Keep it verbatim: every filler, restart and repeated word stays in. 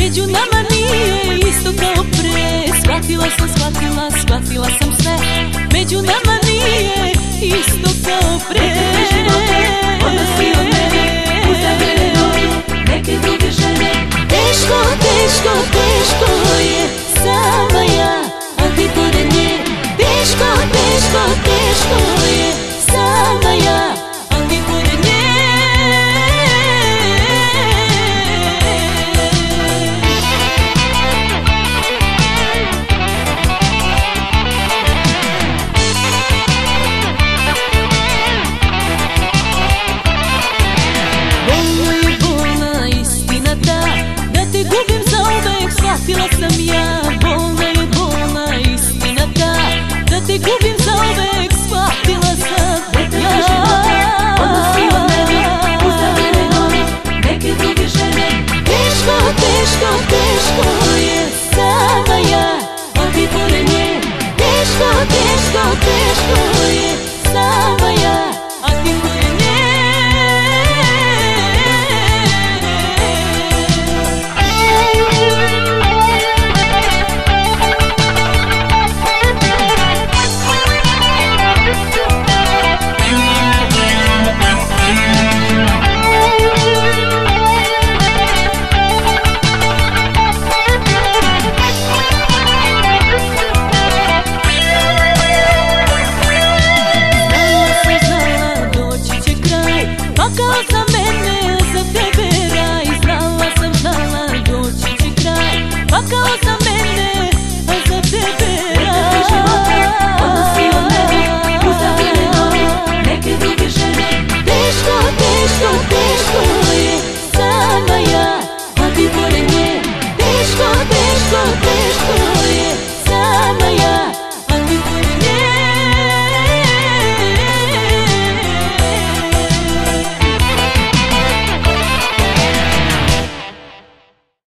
među nama nije isto kao pre. Shvatila sam, shvatila, shvatila sam sve, među nama nije isto kao pre. Odnosi od mene, uzda mene novi, neke druge žene. Teško, teško, teško je sama ja, a ti pored nje. Teško, teško, teško je sama ja, a ti pored nje. Bolno je bolna istina ta, da te gubim zauvek, shvatila sam ja.